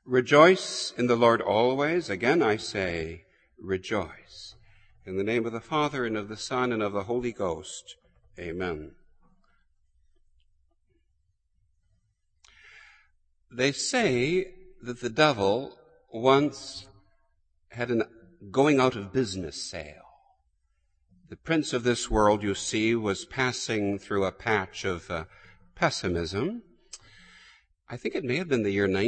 Rejoice in the Lord always. Again I say, rejoice. In the name of the Father, and of the Son, and of the Holy Ghost. Amen. They say that the devil once had a going out of business sale. The prince of this world, you see, was passing through a patch of pessimism. I think it may have been the year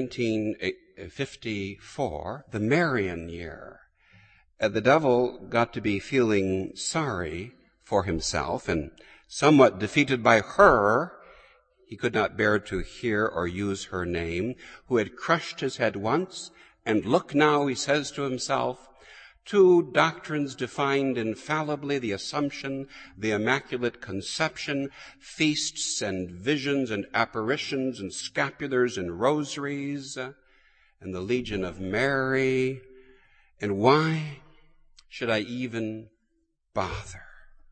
1954, the Marian year. The devil got to be feeling sorry for himself, and somewhat defeated by her, he could not bear to hear or use her name, who had crushed his head once, and look now, he says to himself, two doctrines defined infallibly, the Assumption, the Immaculate Conception, feasts and visions and apparitions and scapulars and rosaries, and the Legion of Mary. And why should I even bother?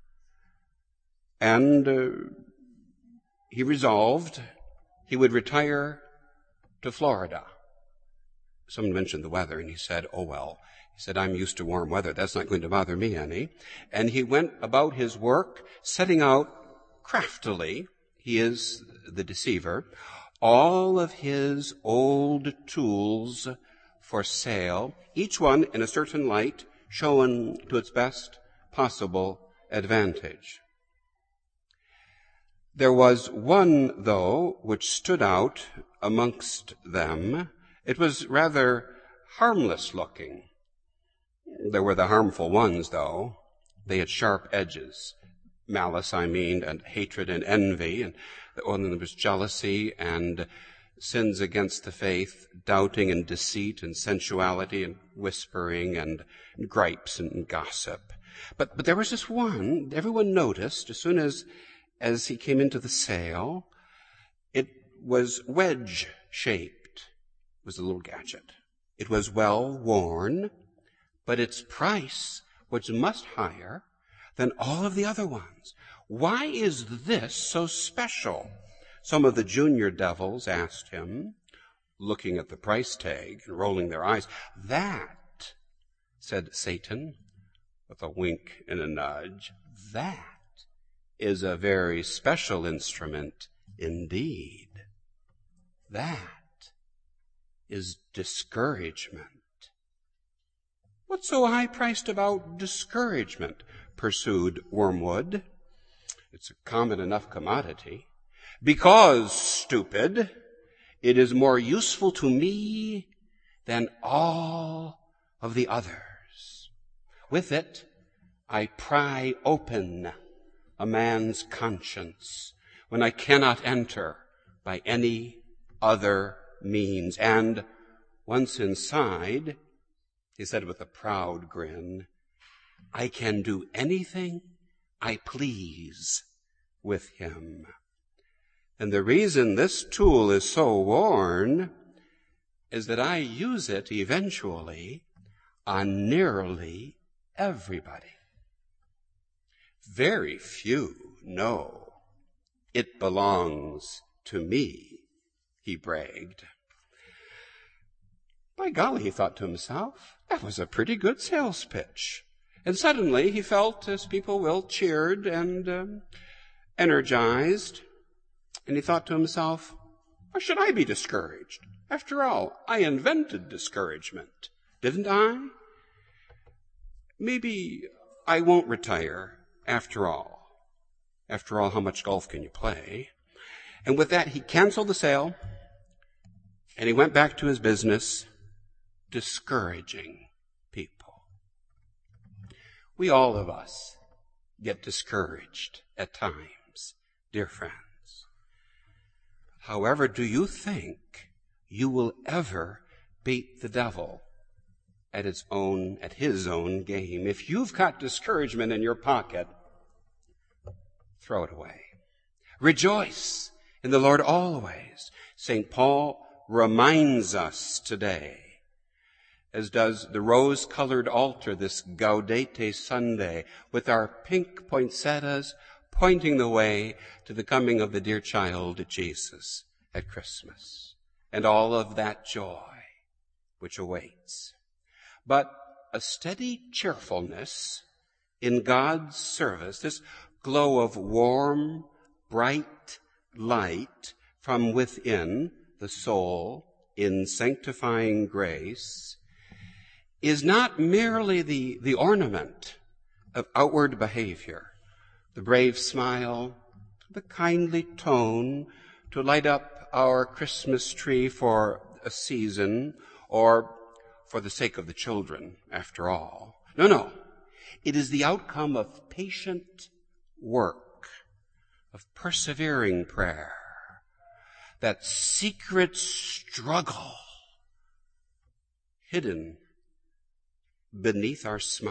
And he resolved he would retire to Florida. Someone mentioned the weather, and he said, oh well. He said, I'm used to warm weather. That's not going to bother me any. And he went about his work, setting out craftily, he is the deceiver, all of his old tools for sale, each one in a certain light, shown to its best possible advantage. There was one, though, which stood out amongst them. It was rather harmless looking. There were the harmful ones, though. They had sharp edges. Malice, I mean, and hatred and envy. And there was jealousy and sins against the faith, doubting and deceit and sensuality and whispering and gripes and gossip. But there was this one, everyone noticed as soon as he came into the sale, it was wedge-shaped. It was a little gadget. It was well worn, but its price was much higher than all of the other ones. Why is this so special? Some of the junior devils asked him, looking at the price tag and rolling their eyes. That, said Satan, with a wink and a nudge, that is a very special instrument indeed. That is discouragement. What's so high-priced about discouragement? Pursued Wormwood. It's a common enough commodity. Because, stupid, it is more useful to me than all of the others. With it, I pry open a man's conscience when I cannot enter by any other means. And once inside, he said with a proud grin, I can do anything I please with him. And the reason this tool is so worn is that I use it eventually on nearly everybody. Very few know it belongs to me, he bragged. By golly, he thought to himself, that was a pretty good sales pitch. And suddenly he felt, as people will, cheered and energized. And he thought to himself, why should I be discouraged? After all, I invented discouragement, didn't I? Maybe I won't retire after all. After all, how much golf can you play? And with that, he canceled the sale, and he went back to his business, discouraging people. We all of us get discouraged at times, dear friends. However, do you think you will ever beat the devil at his own game? If you've got discouragement in your pocket, throw it away. Rejoice in the Lord always. St. Paul reminds us today, as does the rose-colored altar this Gaudete Sunday, with our pink poinsettias pointing the way to the coming of the dear child Jesus at Christmas, and all of that joy which awaits, but a steady cheerfulness in God's service, this glow of warm, bright light from within the soul in sanctifying grace, is not merely the ornament of outward behavior, the brave smile, the kindly tone to light up our Christmas tree for a season or for the sake of the children, after all. No. It is the outcome of patient work, of persevering prayer, that secret struggle hidden beneath our smile.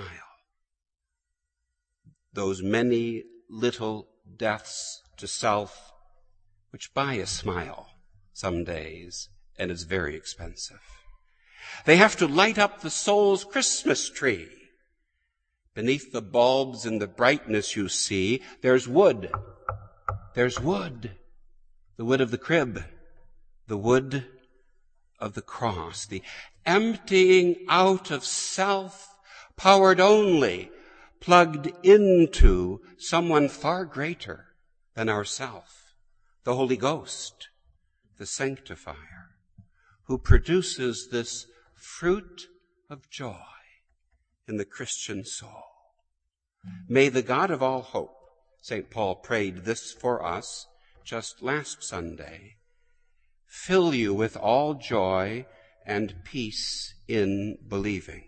Those many little deaths to self, which buy a smile some days, and is very expensive. They have to light up the soul's Christmas tree. Beneath the bulbs and the brightness you see, there's wood. There's wood. The wood of the crib. The wood of the cross. The emptying out of self, powered only, plugged into someone far greater than ourself. The Holy Ghost, the sanctifier, who produces this fruit of joy in the Christian soul. May the God of all hope, St. Paul prayed this for us just last Sunday, fill you with all joy and peace in believing.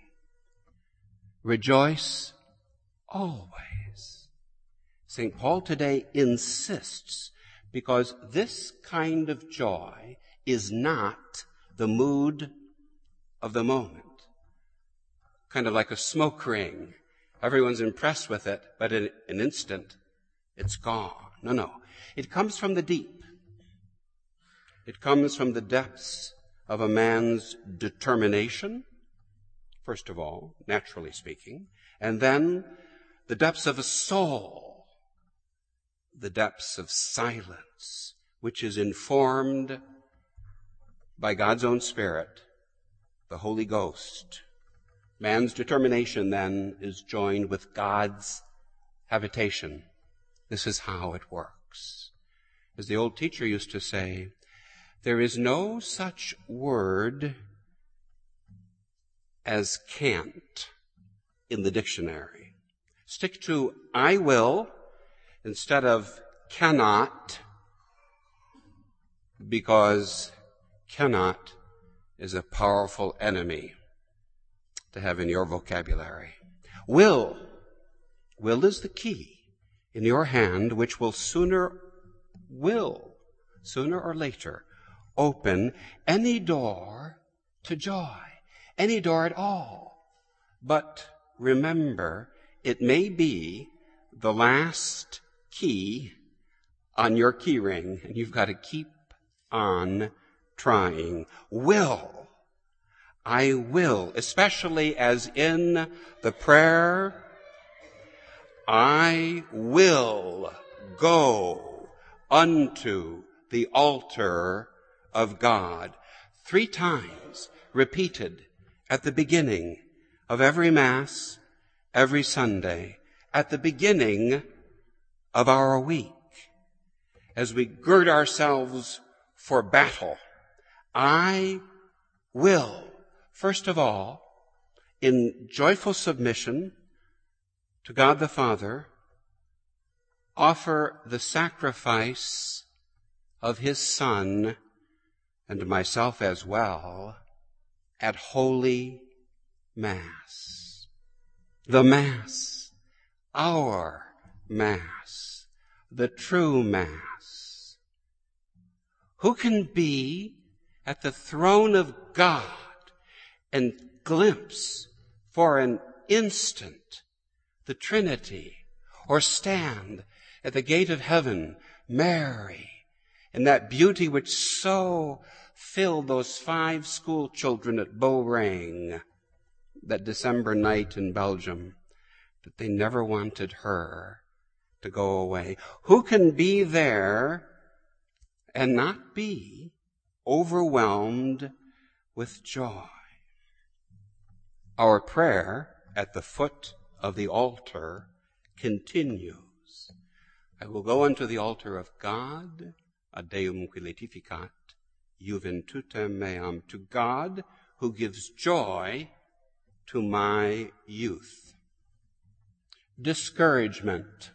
Rejoice always. St. Paul today insists, because this kind of joy is not the mood of the moment. Kind of like a smoke ring. Everyone's impressed with it, but in an instant, it's gone. No. It comes from the deep. It comes from the depths of a man's determination, first of all, naturally speaking, and then the depths of a soul, the depths of silence, which is informed by God's own Spirit, the Holy Ghost. Man's determination, then, is joined with God's habitation. This is how it works. As the old teacher used to say, there is no such word as can't in the dictionary. Stick to I will instead of cannot, because cannot is a powerful enemy to have in your vocabulary. Will is the key in your hand, which will sooner or later open any door to joy, any door at all. But remember, it may be the last key on your key ring, and you've got to keep on trying. I will, especially as in the prayer, I will go unto the altar of God. 3 times repeated at the beginning of every Mass, every Sunday, at the beginning of our week, as we gird ourselves for battle. I will, first of all, in joyful submission to God the Father, offer the sacrifice of His Son, and myself as well, at Holy Mass. The Mass, our Mass, the true Mass. Who can be at the throne of God and glimpse for an instant the Trinity, or stand at the gate of heaven, Mary, and that beauty which so filled those 5 school children at Beauraing that December night in Belgium, that they never wanted her to go away? Who can be there and not be overwhelmed with joy? Our prayer at the foot of the altar continues. I will go unto the altar of God, ad Deum qui laetificat, juventutem meam, to God who gives joy to my youth. Discouragement,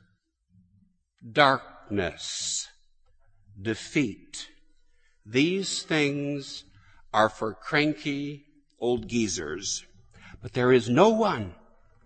darkness, defeat, these things are for cranky old geezers. But there is no one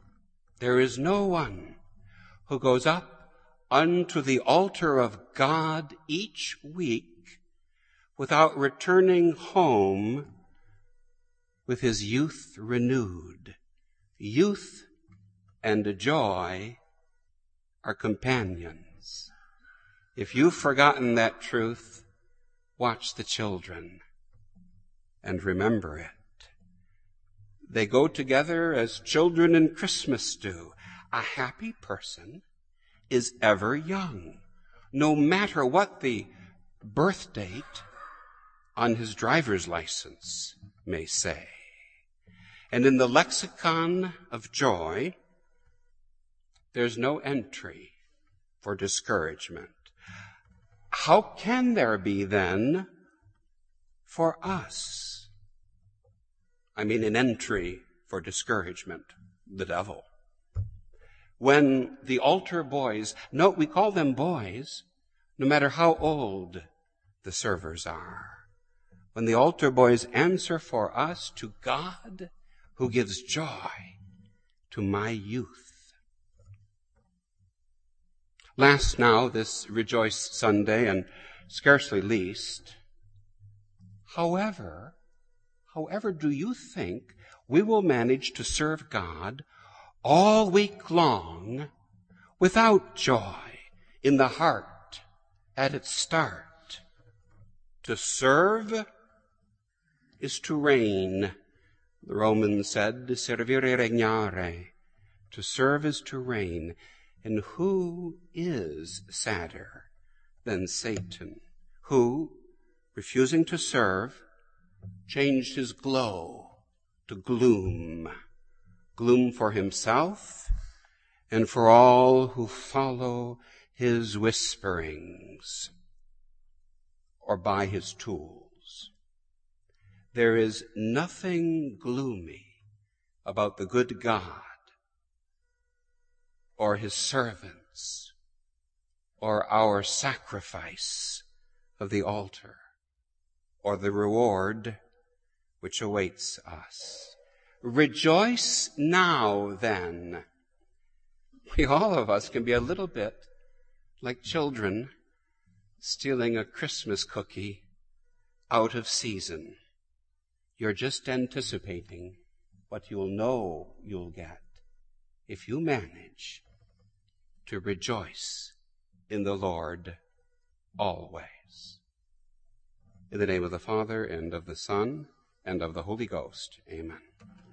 who goes up unto the altar of God each week without returning home with his youth renewed. Youth and joy are companions. If you've forgotten that truth, watch the children and remember it. They go together as children in Christmas do. A happy person is ever young, no matter what the birth date on his driver's license may say. And in the lexicon of joy, there's no entry for discouragement. How can there be then for us? I mean, an entry for discouragement, the devil. When the altar boys, note we call them boys, no matter how old the servers are. When the altar boys answer for us to God who gives joy to my youth. Last now, this Rejoice Sunday, and scarcely least, However, do you think we will manage to serve God all week long without joy in the heart at its start? To serve is to reign. The Romans said, servire regnare. To serve is to reign. And who is sadder than Satan, who, refusing to serve, changed his glow to gloom. Gloom for himself and for all who follow his whisperings or by his tools. There is nothing gloomy about the good God or his servants or our sacrifice of the altar or the reward which awaits us. Rejoice now, then. We all of us can be a little bit like children stealing a Christmas cookie out of season. You're just anticipating what you'll know you'll get if you manage to rejoice in the Lord always. In the name of the Father, and of the Son, and of the Holy Ghost. Amen.